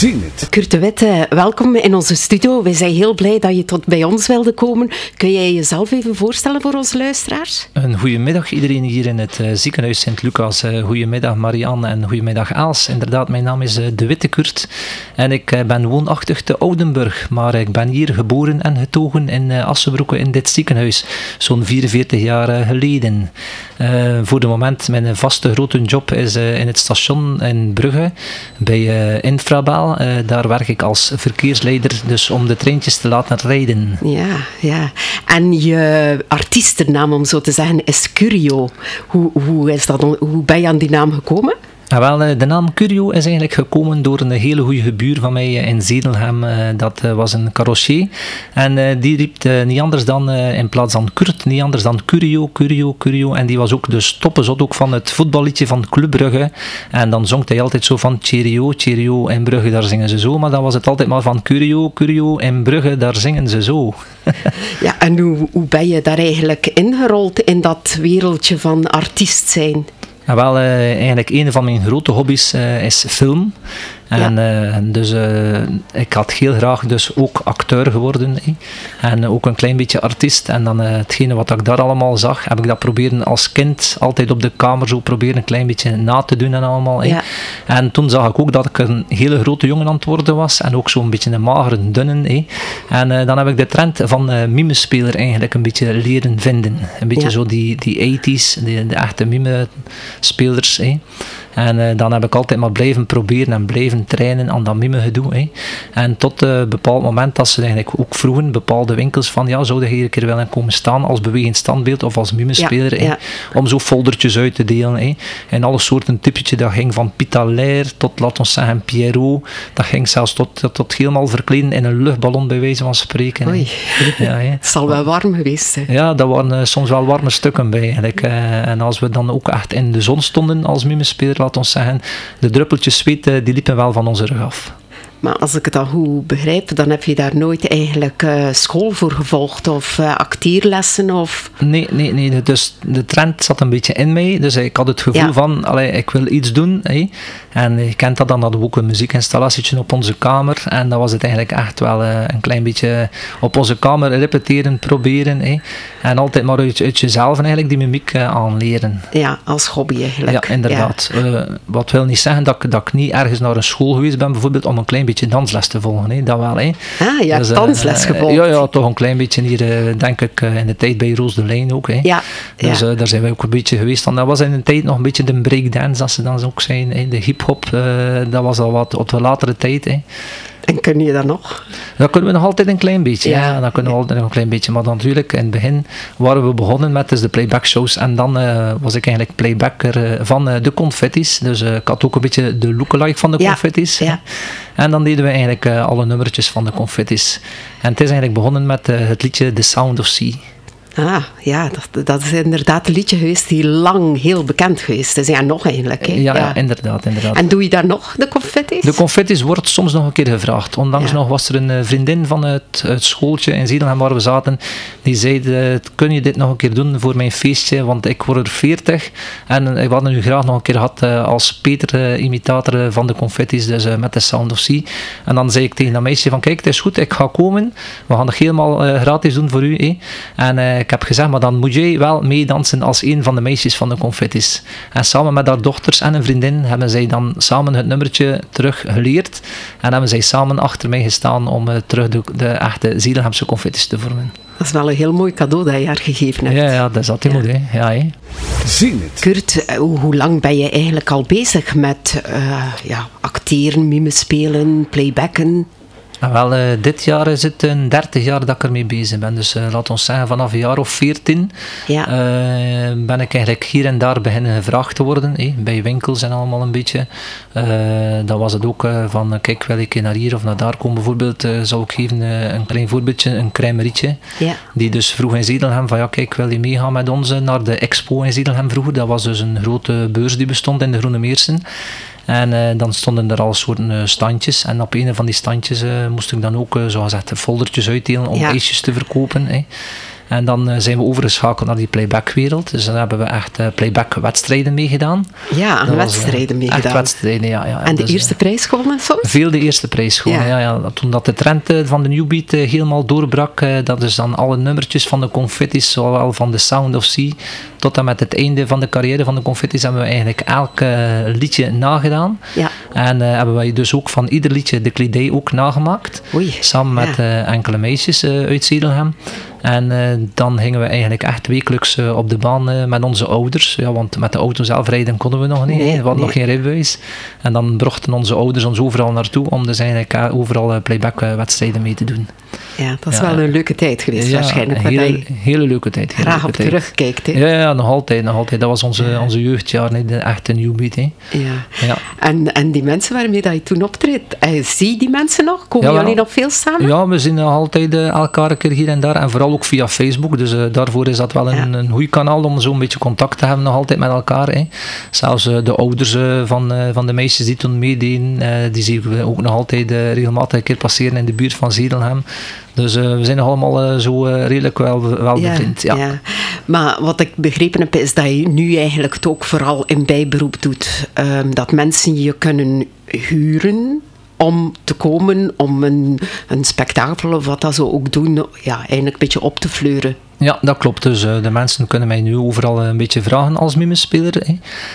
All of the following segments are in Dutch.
Zie het. Kurt de Wit, welkom in onze studio. Wij zijn heel blij dat je tot bij ons wilde komen. Kun jij jezelf even voorstellen voor onze luisteraars? Een goedemiddag iedereen hier in het ziekenhuis Sint-Lucas. Goedemiddag Marianne en goedemiddag Els. Inderdaad, mijn naam is De Witte Kurt en ik ben woonachtig te Oudenburg, maar ik ben hier geboren en getogen in Assenbroeke in dit ziekenhuis, zo'n 44 jaar geleden. Voor de moment, mijn vaste grote job is in het station in Brugge, bij Infrabel. Daar werk ik als verkeersleider, dus om de treintjes te laten rijden. Ja. En je artiestennaam, om zo te zeggen, is Curio. Hoe ben je aan die naam gekomen? Wel, de naam Curio is eigenlijk gekomen door een hele goede buur van mij in Zedelhem. Dat was een carrossier. En die riep niet anders dan, in plaats van Kurt, niet anders dan Curio, Curio, Curio. En die was ook de stoppenzot ook van het voetballiedje van Club Brugge. En dan zong hij altijd zo van Cheerio, Cheerio, in Brugge, daar zingen ze zo. Maar dan was het altijd maar van Curio, Curio, in Brugge, daar zingen ze zo. Ja, en hoe ben je daar eigenlijk ingerold in dat wereldje van artiest zijn? Wel, eigenlijk een van mijn grote hobby's is film. En dus ik had heel graag dus ook acteur geworden. En ook een klein beetje artiest. En dan hetgene wat ik daar allemaal zag, heb ik dat proberen als kind altijd op de kamer zo proberen een klein beetje na te doen en allemaal. Ja. En toen zag ik ook dat ik een hele grote jongen aan het worden was. En ook zo'n beetje een magere, dunne. En dan heb ik de trend van mimespeler eigenlijk een beetje leren vinden. Een beetje zo die 80s, de echte mimespelers. En dan heb ik altijd maar blijven proberen en blijven trainen aan dat mime-gedoe. En tot een bepaald moment dat ze eigenlijk ook vroegen, bepaalde winkels van, ja, zou je hier een keer willen komen staan als bewegend standbeeld of als mimespeler, om zo foldertjes uit te delen. En alle soorten typetje, dat ging van Pita Lair tot, laten we zeggen, Pierrot. Dat ging zelfs tot helemaal verkleden in een luchtballon, bij wijze van spreken. Oei, het zal wel warm geweest zijn. Ja, dat waren soms wel warme stukken bij eigenlijk. En als we dan ook echt in de zon stonden als mimespeler, laat ons zeggen, de druppeltjes zweet die liepen wel van onze rug af. Maar als ik het al goed begrijp, dan heb je daar nooit eigenlijk school voor gevolgd of acteerlessen? Of... Nee. Dus de trend zat een beetje in mij. Dus ik had het gevoel van, ik wil iets doen. En je kent dat, dan hadden we ook een muziekinstallatietje op onze kamer. En dat was het eigenlijk echt wel een klein beetje op onze kamer repeteren, proberen. En altijd maar uit jezelf eigenlijk die mimiek aanleren. Ja, als hobby eigenlijk. Ja, inderdaad. Wat wil niet zeggen dat ik niet ergens naar een school geweest ben, bijvoorbeeld om een klein beetje dansles te volgen. Dat wel. Je hebt dansles gevolgd. Ja, toch een klein beetje hier, denk ik, in de tijd bij Roos de Lijn ook. Dus daar zijn we ook een beetje geweest. Dat was in de tijd nog een beetje de breakdance, als ze dan ook zijn. De hip-hop, dat was al wat op de latere tijd. En kun je dat nog? Dat kunnen we nog altijd een klein beetje. Ja, dat kunnen we altijd nog een klein beetje. Maar dan natuurlijk, in het begin waren we begonnen met dus de playback shows. En dan was ik eigenlijk playbacker van de Confettis. Dus ik had ook een beetje de lookalike van de Confettis. Ja. En dan deden we eigenlijk alle nummertjes van de Confettis. En het is eigenlijk begonnen met het liedje The Sound of Sea. Dat is inderdaad een liedje geweest die lang heel bekend geweest is. Ja, nog eigenlijk. Ja, inderdaad. En doe je daar nog, de Confettis? De Confettis wordt soms nog een keer gevraagd. Ondanks nog was er een vriendin van het schooltje in Zedelhem waar we zaten. Die zei, kun je dit nog een keer doen voor mijn feestje? Want ik word er 40. En we hadden nu graag nog een keer gehad als Peter, imitator van de Confettis. Dus met de Sound of Sea. En dan zei ik tegen dat meisje van, kijk, het is goed, ik ga komen. We gaan het helemaal gratis doen voor u. En ik heb gezegd, maar dan moet jij wel meedansen als een van de meisjes van de Confettis. En samen met haar dochters en een vriendin hebben zij dan samen het nummertje terug geleerd. En hebben zij samen achter mij gestaan om terug de echte Zedelhemse Confettis te vormen. Dat is wel een heel mooi cadeau dat je haar gegeven hebt. Ja, dat is altijd mooi. Zie het. Kurt, hoe lang ben je eigenlijk al bezig met acteren, mimespelen, playbacken? Wel, dit jaar is het 30 jaar dat ik ermee bezig ben. Dus laat ons zeggen, vanaf een jaar of 14 ben ik eigenlijk hier en daar beginnen gevraagd te worden. Bij winkels en allemaal een beetje. Dan was het ook van, kijk, wil ik naar hier of naar daar komen. Bijvoorbeeld, zou ik geven een klein voorbeeldje, een crèmerietje. Ja. Die dus vroeg in Zedelhem van, ja kijk, wil je meegaan met ons naar de expo in Zedelhem vroeger. Dat was dus een grote beurs die bestond in de Groene Meersen. En dan stonden er al soorten standjes. En op een van die standjes moest ik dan ook zogezegd foldertjes uitdelen om ijsjes te verkopen. En dan zijn we overgeschakeld naar die playback-wereld. Dus dan hebben we echt playback-wedstrijden meegedaan. Ja, aan wedstrijden meegedaan. Echt wedstrijden, ja. En de eerste prijs gewonnen soms? Veel de eerste prijs gewonnen, ja. Toen dat de trend van de New Beat helemaal doorbrak, dat is dan alle nummertjes van de Confittis, zowel van The Sound of Sea, tot en met het einde van de carrière van de Confittis, hebben we eigenlijk elk liedje nagedaan. Ja. En hebben wij dus ook van ieder liedje de kledij ook nagemaakt. Oei, samen met enkele meisjes uit Zedelhem. En dan gingen we eigenlijk echt wekelijks op de baan met onze ouders. Ja, want met de auto zelf rijden konden we nog niet. We hadden nog geen rijbewijs. En dan brachten onze ouders ons overal naartoe om dus eigenlijk overal playback-wedstrijden mee te doen. Ja, dat is wel een leuke tijd geweest waarschijnlijk. Een hele leuke tijd. Graag op terugkijkt. Hè? Ja, nog altijd. Dat was onze jeugdjaar, de echte New Beat. Hè. Ja. En die mensen waarmee dat je toen optreedt, zie je die mensen nog? Komen jullie nog veel samen? Ja, we zien nog altijd elkaar een keer hier en daar. En vooral ook via Facebook. Dus daarvoor is dat wel een goed kanaal om zo'n beetje contact te hebben nog altijd met elkaar. Hè. Zelfs de ouders van de meisjes die toen meededen, die zien we ook nog altijd regelmatig een keer passeren in de buurt van Zedelhem. Dus we zijn nog allemaal zo redelijk wel bevriend. Ja. Maar wat ik begrepen heb, is dat je nu eigenlijk het ook vooral in bijberoep doet. Dat mensen je kunnen huren om te komen, om een spektakel of wat dat ze ook doen, eigenlijk een beetje op te fleuren. Ja, dat klopt. Dus de mensen kunnen mij nu overal een beetje vragen als mimespeler.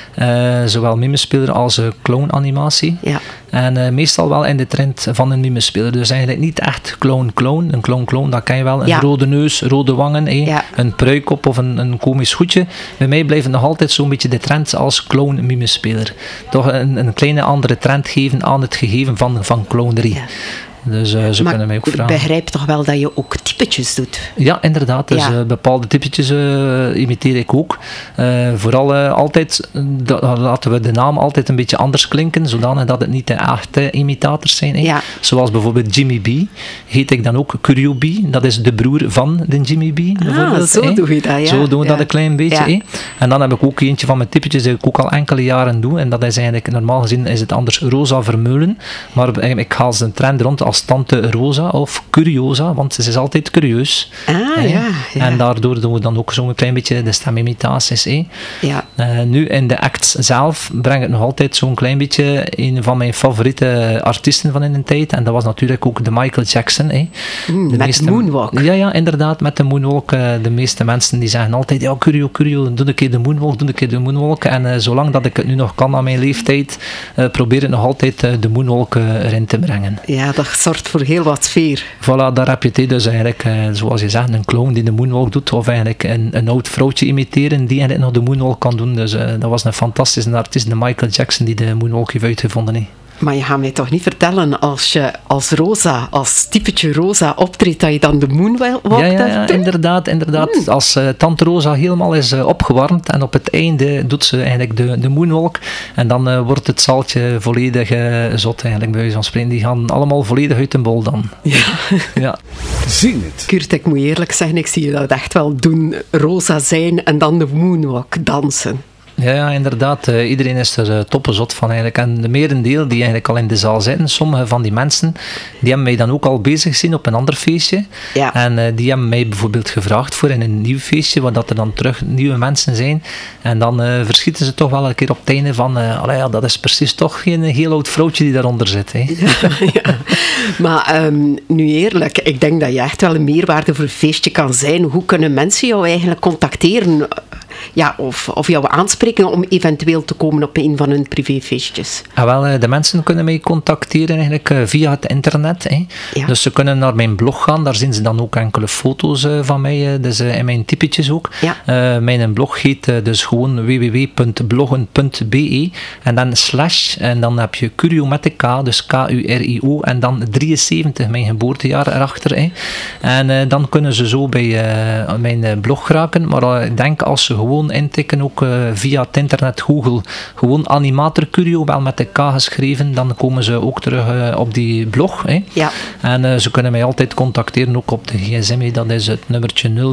Zowel mimespeler als clown-animatie. Ja. En meestal wel in de trend van een mimespeler. Dus eigenlijk niet echt clown-clown. Een clown-clown, dat ken je wel. Een rode neus, rode wangen, een pruik op of een komisch hoedje. Bij mij blijft nog altijd zo'n beetje de trend als clown-mimespeler. Toch een kleine andere trend geven aan het gegeven van clownerie. Ja. Dus ze kunnen mij ook vragen. Ik begrijp toch wel dat je ook typetjes doet? Ja, inderdaad. Dus bepaalde typetjes imiteer ik ook. Vooral altijd laten we de naam altijd een beetje anders klinken, zodanig dat het niet de echte imitators zijn. Ja. Zoals bijvoorbeeld Jimmy B. Heet ik dan ook Curio B. Dat is de broer van de Jimmy B. Zo doe je dat, ja. Zo doen we dat een klein beetje. Ja. En dan heb ik ook eentje van mijn typetjes die ik ook al enkele jaren doe. En dat is eigenlijk, normaal gezien is het anders Rosa Vermeulen. Maar ik haal ze een trend rond als Tante Rosa of Curiosa, want ze is altijd curieus. En daardoor doen we dan ook zo'n klein beetje de stemimitaties. Nu in de acts zelf breng ik nog altijd zo'n klein beetje een van mijn favoriete artiesten van in de tijd. En dat was natuurlijk ook de Michael Jackson. Met de moonwalk. Ja, inderdaad, met de moonwalk. De meeste mensen die zeggen altijd, Curio, doe een keer de moonwalk. En zolang dat ik het nu nog kan aan mijn leeftijd, probeer ik nog altijd de moonwalk erin te brengen. Ja, dat zorgt voor heel wat sfeer. Voilà, daar heb je het. Dus eigenlijk, zoals je zegt, een clown die de moonwalk doet, of eigenlijk een oud vrouwtje imiteren die eigenlijk nog de moonwalk kan doen. Dus dat was een fantastische artiest, de Michael Jackson, die de moonwalk heeft uitgevonden. He. Maar je gaat mij toch niet vertellen, als je als Rosa, als typetje Rosa optreedt, dat je dan de moonwalk doet? Ja, inderdaad. Als Tante Rosa helemaal is opgewarmd en op het einde doet ze eigenlijk de moonwalk. En dan wordt het zaaltje volledig zot eigenlijk, bij wijze van spreken. Die gaan allemaal volledig uit de bol dan. Ja. Zing het. Kurt, ik moet eerlijk zeggen, ik zie je dat echt wel doen. Rosa zijn en dan de moonwalk dansen. Ja, inderdaad. Iedereen is er toppenzot van eigenlijk. En de merendeel die eigenlijk al in de zaal zitten, sommige van die mensen, die hebben mij dan ook al bezig gezien op een ander feestje. Ja. En die hebben mij bijvoorbeeld gevraagd voor in een nieuw feestje, waar dat er dan terug nieuwe mensen zijn. En dan verschieten ze toch wel een keer op het einde van, dat is precies toch geen heel oud vrouwtje die daaronder zit. Hè. Ja. Maar nu eerlijk, ik denk dat je echt wel een meerwaarde voor een feestje kan zijn. Hoe kunnen mensen jou eigenlijk contacteren? Ja, of jou aanspreken om eventueel te komen op een van hun privéfeestjes? De mensen kunnen mij contacteren eigenlijk via het internet. Hè. Ja. Dus ze kunnen naar mijn blog gaan, daar zien ze dan ook enkele foto's van mij, dus in mijn typetjes ook. Ja. Mijn blog heet dus gewoon www.bloggen.be en dan / en dan heb je Curio met de K, dus K-U-R-I-O en dan 73, mijn geboortejaar erachter. Hè. En dan kunnen ze zo bij mijn blog raken, maar ik denk als ze gewoon intikken, ook via het internet Google, gewoon Animator Curio, wel met de K geschreven, dan komen ze ook terug op die blog. Hè. Ja. En ze kunnen mij altijd contacteren, ook op de gsm, dat is het nummertje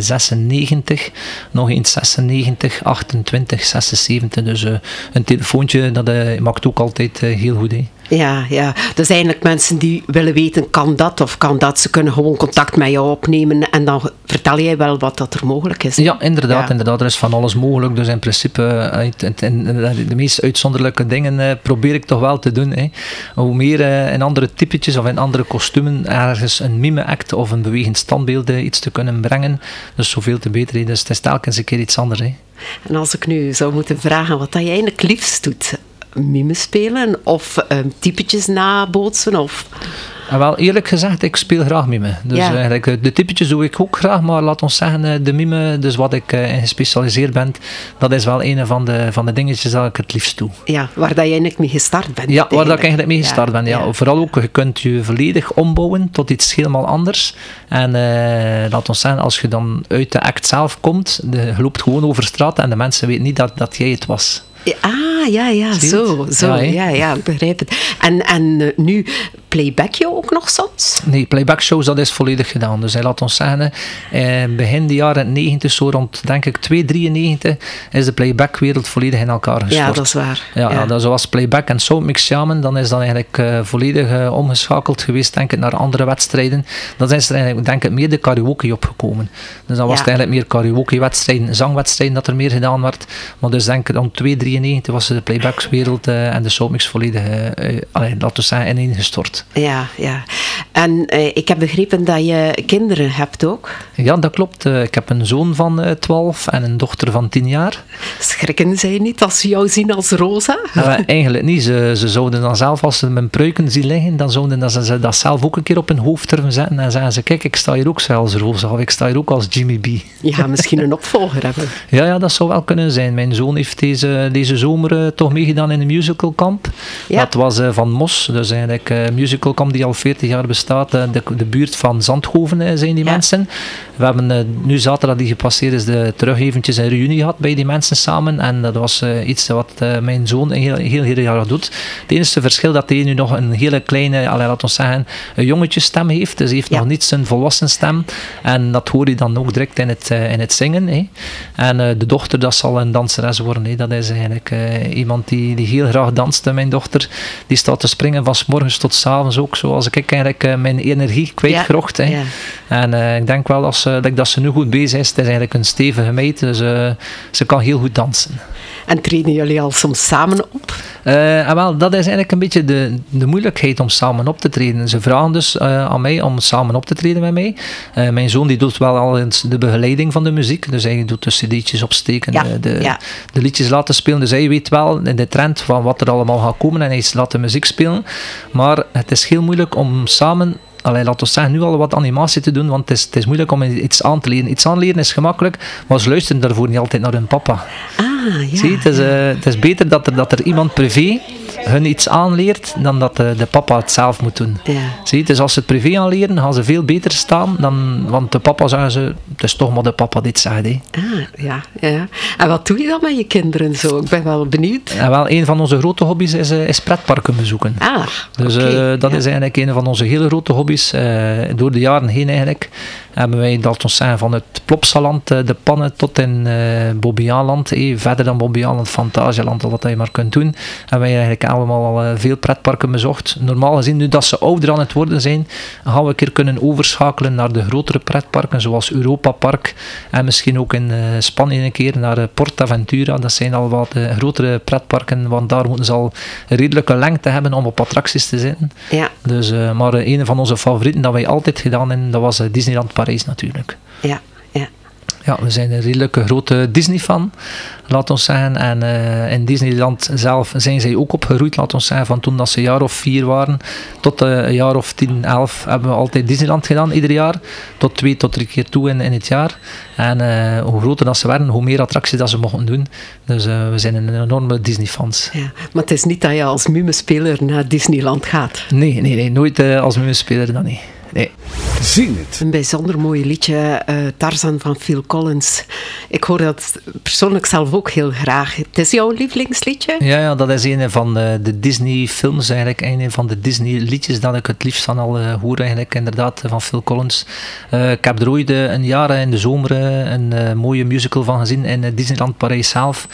0496, nog eens 96 28 76, dus een telefoontje, dat maakt ook altijd heel goed. Hè. Ja, ja. Dus eigenlijk mensen die willen weten, kan dat of kan dat, ze kunnen gewoon contact met jou opnemen en dan vertel jij wel wat dat er mogelijk is. Ja, inderdaad. Er is van alles mogelijk. Dus in principe, de meest uitzonderlijke dingen probeer ik toch wel te doen. Hè. Hoe meer in andere typetjes of in andere kostumen ergens een mime-act of een bewegend standbeeld iets te kunnen brengen, dus zoveel te beter. Hè. Dus het is telkens een keer iets anders. Hè. En als ik nu zou moeten vragen wat dat je eigenlijk liefst doet, mime spelen of typetjes nabootsen of... En wel, eerlijk gezegd, ik speel graag mime. Dus eigenlijk, de typetjes doe ik ook graag, maar laat ons zeggen, de mime, dus wat ik in gespecialiseerd ben, dat is wel een van de dingetjes dat ik het liefst doe. Ja, waar dat je eigenlijk mee gestart bent. Ja, waar dat ik eigenlijk mee gestart ben. Ja. Vooral ook, je kunt je volledig ombouwen tot iets helemaal anders. En laat ons zeggen, als je dan uit de act zelf komt, je loopt gewoon over straat en de mensen weten niet dat jij het was. Ja, zo. Ja, ik begrijp het. En nu, playback je ook nog soms? Nee, playback shows, dat is volledig gedaan. Dus laat ons zeggen, begin de jaren 90, zo rond, denk ik, 293, is de playback-wereld volledig in elkaar gestort. Ja, dat is waar. Ja. Dat zoals playback en soundmix samen, dan is dat eigenlijk volledig omgeschakeld geweest, denk ik, naar andere wedstrijden. Dan is er eigenlijk, denk ik, meer de karaoke opgekomen. Dus dan was het eigenlijk meer karaoke-wedstrijden, zangwedstrijden dat er meer gedaan werd. Maar dus denk ik, rond 293 was de playback-wereld en de soundmix volledig, laten we zeggen, ineengestort. Ja. En ik heb begrepen dat je kinderen hebt ook. Ja, dat klopt. Ik heb een zoon van 12 en een dochter van 10 jaar. Schrikken zij niet als ze jou zien als Rosa? Eigenlijk niet. Ze zouden dan zelf, als ze mijn pruiken zien liggen, dan zouden ze dat zelf ook een keer op hun hoofd durven zetten en zeggen ze, kijk, ik sta hier ook als Rosa of ik sta hier ook als Jimmy B. Je gaat misschien een opvolger hebben. Ja, dat zou wel kunnen zijn. Mijn zoon heeft deze zomer toch meegedaan in een musicalkamp. Ja. Dat was van Mos, dus eigenlijk een musicalkamp die al 40 jaar bestaat. De buurt van Zandhoven zijn die mensen. We hebben nu zaterdag die gepasseerd is terug eventjes een reunie gehad bij die mensen samen en dat was iets wat mijn zoon heel jaar doet. Het enige verschil dat hij nu nog een hele kleine, laten we zeggen, een jongetjesstem heeft. Dus hij heeft nog niet zijn volwassen stem en dat hoor je dan ook direct in het zingen. Hè. En de dochter, dat zal een danseres worden. Hè. Dat is eigenlijk iemand die heel graag danst. Mijn dochter, die staat te springen van 's morgens tot 's avonds ook, zoals ik eigenlijk mijn energie kwijtgerocht. Ja. En ik denk wel dat ze nu goed bezig is. Het is eigenlijk een stevige meid, dus ze kan heel goed dansen. En trainen jullie al soms samen op? Wel, dat is eigenlijk een beetje de moeilijkheid om samen op te treden. Ze vragen dus aan mij om samen op te treden met mij. Mijn zoon die doet wel al eens de begeleiding van de muziek, dus hij doet de cd'tjes opsteken, de liedjes laten spelen. Dus hij weet wel de trend van wat er allemaal gaat komen en hij laat de muziek spelen. Maar het is heel moeilijk om samen, laten we zeggen, nu al wat animatie te doen, want het is moeilijk om iets aan te leren. Iets aanleren is gemakkelijk, maar ze luisteren daarvoor niet altijd naar hun papa. Zie, het is beter dat er iemand privé hun iets aanleert dan dat de papa het zelf moet doen. Ja. Zie, dus als ze het privé aanleren, gaan ze veel beter staan want de papa, zeggen ze, het is toch maar de papa die het zegt. Hè. Ja. En wat doe je dan met je kinderen zo? Ik ben wel benieuwd. En wel, een van onze grote hobby's is pretparken bezoeken. Dus dat is eigenlijk een van onze hele grote hobby's. Door de jaren heen eigenlijk hebben wij, dat ons zeggen, van het Plopsaland, de Pannen, tot in Bobbejaanland, verder dan Bobbejaanland, Fantasialand, al wat je maar kunt doen. En wij eigenlijk allemaal al veel pretparken bezocht. Normaal gezien, nu dat ze ouder aan het worden zijn, gaan we een keer kunnen overschakelen naar de grotere pretparken, zoals Europa Park en misschien ook in Spanje een keer naar PortAventura. Dat zijn al wat grotere pretparken, want daar moeten ze al een redelijke lengte hebben om op attracties te zitten. Ja. Dus, maar een van onze favorieten dat wij altijd gedaan hebben, dat was Disneyland Parijs natuurlijk. Ja, we zijn een redelijke grote Disney-fan, laat ons zeggen. En in Disneyland zelf zijn zij ook opgegroeid, laat ons zeggen. Van toen dat ze een jaar of 4 waren, tot een jaar of 10, 11 hebben we altijd Disneyland gedaan, ieder jaar. Tot 2 tot 3 keer toe in het jaar. En hoe groter dat ze werden, hoe meer attracties dat ze mochten doen. Dus we zijn een enorme Disney-fans. Ja, maar het is niet dat je als mumespeler naar Disneyland gaat? Nee, nooit als mumespeler dan niet. Nee. Zing het. Een bijzonder mooi liedje, Tarzan van Phil Collins. Ik hoor dat persoonlijk zelf ook heel graag. Het is jouw lievelingsliedje? Ja, dat is een van de Disney-films eigenlijk. Een van de Disney-liedjes dat ik het liefst van al hoor eigenlijk, inderdaad, van Phil Collins. Ik heb er ooit een jaar in de zomer een mooie musical van gezien in Disneyland Parijs zelf.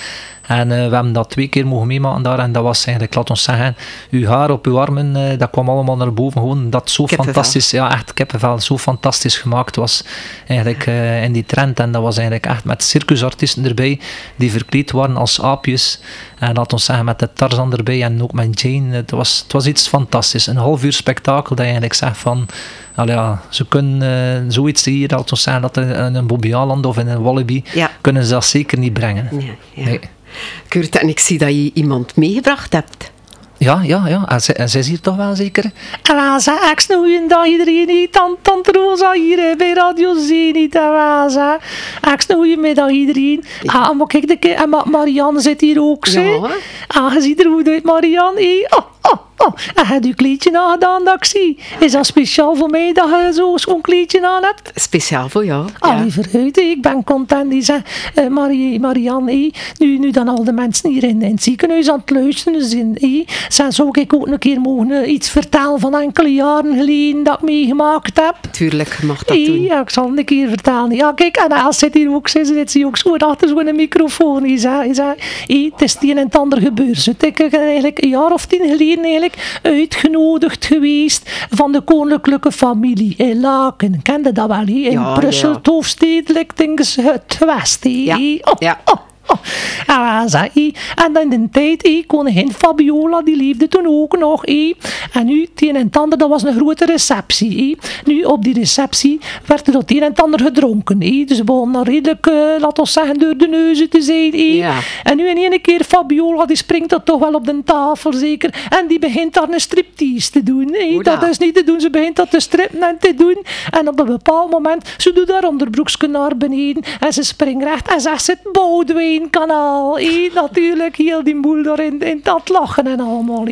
En we hebben dat 2 keer mogen meemaken daar. En dat was eigenlijk, laat ons zeggen, uw haar op uw armen, dat kwam allemaal naar boven. Gewoon dat zo kippenvel. Fantastisch, ja echt kippenvel, zo fantastisch gemaakt was. Eigenlijk in die trend. En dat was eigenlijk echt met circusartiesten erbij, die verkleed waren als aapjes. En laat ons zeggen, met de Tarzan erbij en ook met Jane. Het was iets fantastisch. Een half uur spektakel dat je eigenlijk zegt van... Ja, ze kunnen zoiets hier, laat ons zeggen, dat in een Bobby Aland of in een Wallaby, kunnen ze dat zeker niet brengen. Ja. Nee. Kurt, en ik zie dat je iemand meegebracht hebt. Ja. En zij is hier toch wel zeker? En dan zeg ik snoeien dat iedereen niet. Tante Rosa hier bij Radio Zenit. Ik snoeien met dat iedereen. Maar kijk, en Marianne zit hier ook. Ja. Je ziet er goed uit, Marianne. En heb je kleedje aangedaan dat ik zie? Is dat speciaal voor mij dat je zo'n schoon kleedje aan hebt? Speciaal voor jou. Liever uit, ik ben content. Die zegt, Marianne, nu dan al de mensen hier in het ziekenhuis aan het luisteren zijn, zou ik ook een keer mogen iets vertellen van enkele jaren geleden dat ik meegemaakt heb? Tuurlijk, mag dat doen. Ja, ik zal het een keer vertellen. Ja, kijk, en als zit hier ook, zit ze ook zo achter zo'n microfoon. Het is het een en het ander gebeurd. Ik ben eigenlijk een jaar of 10 geleden uitgenodigd geweest van de koninklijke familie in Laken. Kende dat wel? In Brussel, het hoofdstedelijk, denk ze, het West. En dan in de tijd, koningin Fabiola, die leefde toen ook nog. En nu, het een en het ander, dat was een grote receptie. Nu, op die receptie werd er het een en het ander gedronken. Dus ze begonnen redelijk, laten we zeggen, door de neuzen te zijn. En nu in één keer, Fabiola, die springt er toch wel op de tafel, zeker. En die begint daar een striptease te doen. Dat is niet te doen, ze begint dat te strippen en te doen. En op een bepaald moment, ze doet haar onderbroekje naar beneden. En ze springt recht en zegt, het Boudewijn-kanaal. Natuurlijk, heel die boel daarin in dat lachen en allemaal.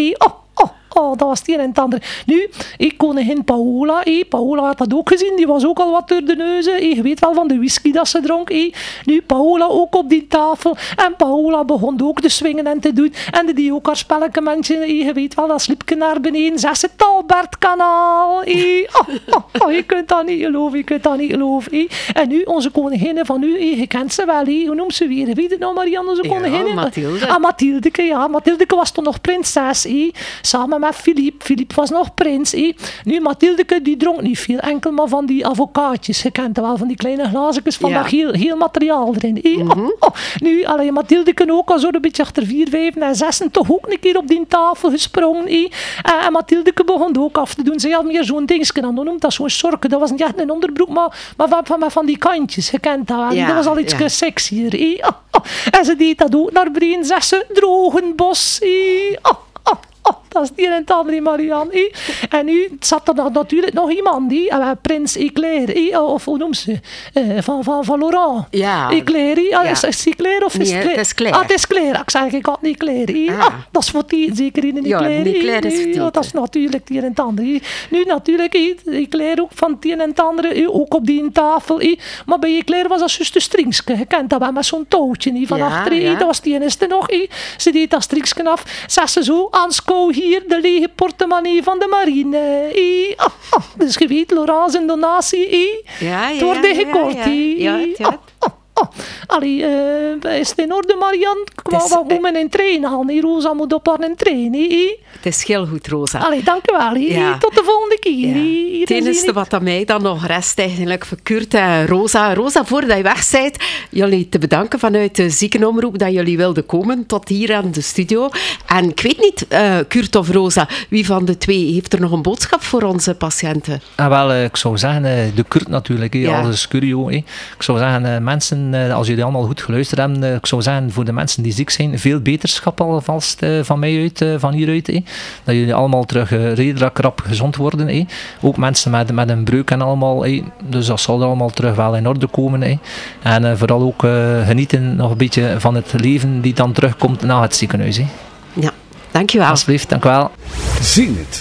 Dat was het een en het ander. Nu, koningin Paola. Paola had dat ook gezien. Die was ook al wat door de neuzen. Je weet wel van de whisky dat ze dronk. Nu, Paola ook op die tafel. En Paola begon ook te swingen en te doen. En die ook haar spelletje mensen. Je weet wel, dat slipje naar beneden. Zegt ze, het Albertkanaal. Je kunt dat niet geloven. En nu, onze koninginnen van nu. Je kent ze wel. Hoe noemt ze weer? Weet het nou, Marianne, onze koninginnen? Mathilde. Mathildeke, ja. Mathildeke was toen nog prinses. Samen met Philippe. Philippe was nog prins. Nu, Mathildeke, die dronk niet veel. Enkel maar van die avocaatjes. Je kent wel, van die kleine glazenjes van dat heel materiaal erin. Nu, Mathildeke ook al zo een beetje achter 4, 5 en 6 toch ook een keer op die tafel gesprongen. En Mathildeke begon ook af te doen. Ze had meer zo'n dingetje aan. Noemt dat zo'n sorken. Dat was niet echt een onderbroek, maar van die kantjes. Je kent dat wel. Dat was al iets sexier. En ze deed dat ook naar beneden. Zegt ze, Drogenbos. Dat is die en het andere, Marianne. En nu zat er natuurlijk nog iemand, prins Eclair, of hoe noemt ze? Van Laurent. Ja. Eclair, is het Eclair of is het Claire? Het is Claire. Het is Claire. Ik zeg, ik had niet Claire. Dat is voor die, zeker in een Eclair. Eclair is voor die. Dat is natuurlijk die en het andere. Nu natuurlijk, Eclair ook van die en het andere, ook op die tafel. Maar bij Eclair was dat juist een stringske. Je kent dat wel, met zo'n touwtje van achter. Dat was die enige nog. Ze deed dat stringske af. Zegt ze zo, aanschouw hier de lege portemonnee van de marine. Dus je weet, Laurent zijn donatie. Het wordt gekort. Is het in orde, Marianne? Ik wou wel goed met een trein halen. Rosa moet op aan een trein. Het is heel goed, Rosa. Dank u wel. Tot de volgende keer. Het enige wat aan mij dan nog rest eigenlijk voor Kurt en Rosa. Rosa, voordat je weg bent, jullie te bedanken vanuit de ziekenomroep dat jullie wilden komen tot hier aan de studio. En ik weet niet, Kurt of Rosa, wie van de twee heeft er nog een boodschap voor onze patiënten? Ik zou zeggen, de Kurt natuurlijk, als curio. Ik zou zeggen, mensen, als jullie allemaal goed geluisterd hebben, ik zou zeggen, voor de mensen die ziek zijn, veel beterschap alvast van mij uit, van hieruit. Dat jullie allemaal terug redelijk rap gezond worden. Ook mensen met een breuk en allemaal. Dus dat zal er allemaal terug wel in orde komen. En vooral ook genieten nog een beetje van het leven die dan terugkomt na het ziekenhuis. Ja, dankjewel. Alsjeblieft, dankjewel. Zenit.